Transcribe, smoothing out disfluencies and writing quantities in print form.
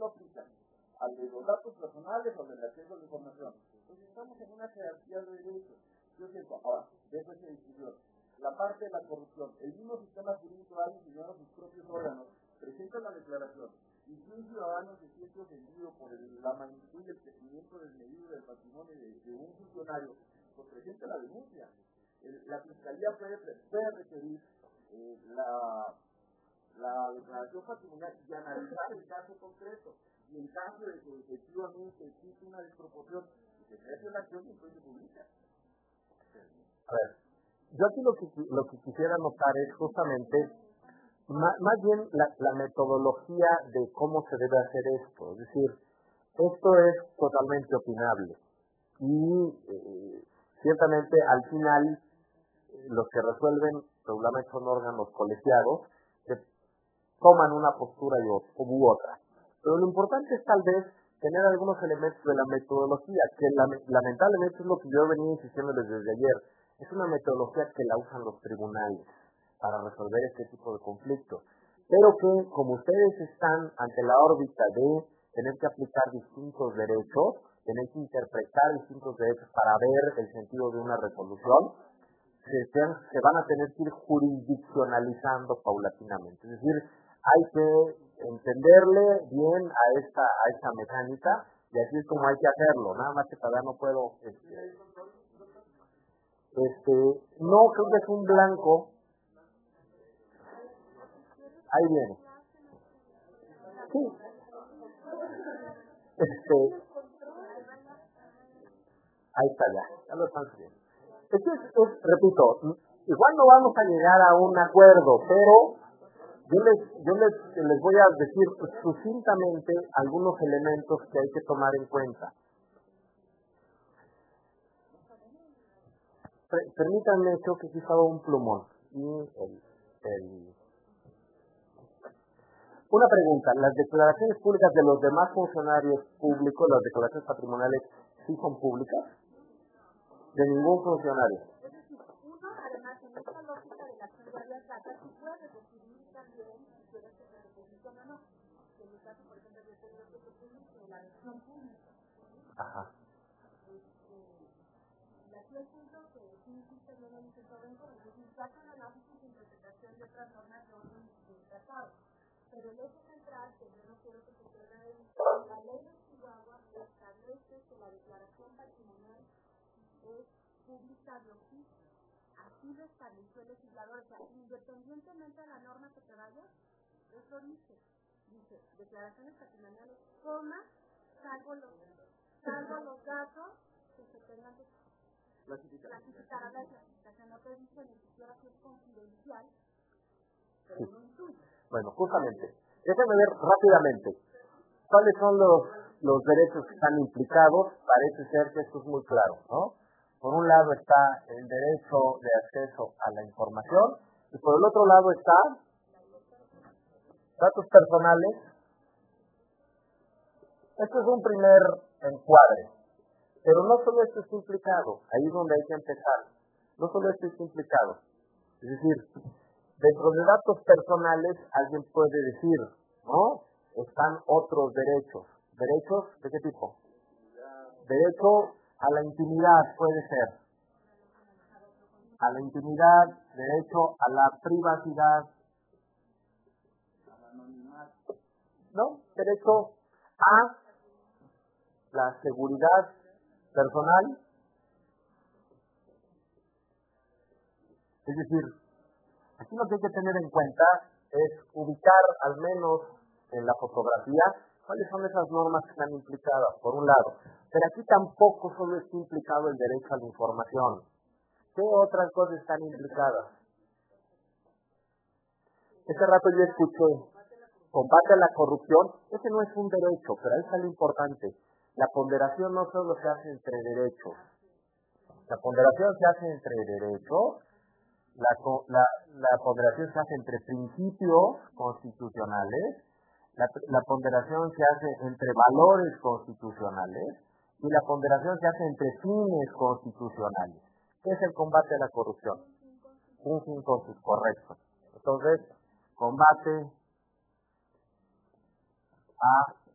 no aplica? ¿Al de los datos personales o al del acceso a la información? Entonces estamos en una jerarquía de derechos. Yo siento, ahora, dejo esa discusión. La parte de la corrupción, el mismo sistema jurídico ha diseñado sus propios órganos, presenta la declaración, y si un ciudadano se siente ofendido por la magnitud y el crecimiento desmedido del patrimonio de un funcionario, pues presenta la denuncia. La Fiscalía puede requerir la declaración patrimonial y analizar el caso concreto. Y en caso de que efectivamente existe una desproporción, se crece la acción y entonces se publica. A ver, yo aquí lo que quisiera notar es justamente, más bien la metodología de cómo se debe hacer esto. Es decir, esto es totalmente opinable. Y ciertamente al final los que resuelven regularmente son órganos colegiados que toman una postura u otra. Pero lo importante es tal vez tener algunos elementos de la metodología, que lamentablemente es lo que yo he venido insistiéndoles desde ayer. Es una metodología que la usan los tribunales para resolver este tipo de conflictos. Pero que, como ustedes están ante la órbita de tener que aplicar distintos derechos, tener que interpretar distintos derechos para ver el sentido de una resolución, se van a tener que ir jurisdiccionalizando paulatinamente. Es decir, hay que entenderle bien a esta mecánica y así es como hay que hacerlo. Nada más que todavía no puedo... no, creo que es un blanco. Ahí viene. Sí. Ahí está ya lo están subiendo. Repito, igual no vamos a llegar a un acuerdo, pero yo les voy a decir sucintamente algunos elementos que hay que tomar en cuenta. Permítanme, creo que aquí estaba un plumón. Una pregunta, ¿las declaraciones públicas de los demás funcionarios públicos, las declaraciones patrimoniales, sí son públicas? De ningún funcionario. Es decir, uno, además, en esta lógica de la acción de varias datas, tú puedes decidir también si quieres que se publique o no. En mi caso, por ejemplo, yo he tenido que se publique la versión pública. Ajá. Y aquí el punto que sí insiste bien en el Benco, es decir, se hace un análisis e interpretación de otras normas de orden del tratado. Pero el eje central, que yo no quiero que se pierda de vista, la ley de Chihuahua establece que la declaración patrimonial es pública de oficio. Así lo estableció el legislador. O sea, independientemente de la norma que te vaya, eso dice, declaraciones patrimoniales, salvo los datos que se tengan que clasificar a la clasificación. No te dice ni siquiera que es confidencial, pero no intuye. Bueno, justamente, déjenme ver rápidamente cuáles son los derechos que están implicados. Parece ser que esto es muy claro, ¿no? Por un lado está el derecho de acceso a la información y por el otro lado está datos personales. Esto es un primer encuadre, pero no solo esto está implicado, ahí es donde hay que empezar. No solo esto está implicado, es decir, dentro de datos personales alguien puede decir, ¿no? Están otros derechos. ¿Derechos de qué tipo? Derecho a la intimidad puede ser. A la intimidad, derecho a la privacidad. ¿No? Derecho a la seguridad personal. Es decir, aquí lo que hay que tener en cuenta es ubicar al menos en la fotografía cuáles son esas normas que están implicadas, por un lado. Pero aquí tampoco solo está implicado el derecho a la información. ¿Qué otras cosas están implicadas? Ese rato yo escuché, combate a la corrupción. Ese no es un derecho, pero ahí está lo importante. La ponderación no solo se hace entre derechos. La ponderación se hace entre derechos. La ponderación se hace entre principios constitucionales, la ponderación se hace entre valores constitucionales y la ponderación se hace entre fines constitucionales. ¿Qué es el combate a la corrupción? Un fin constitucional, correcto. Entonces, combate a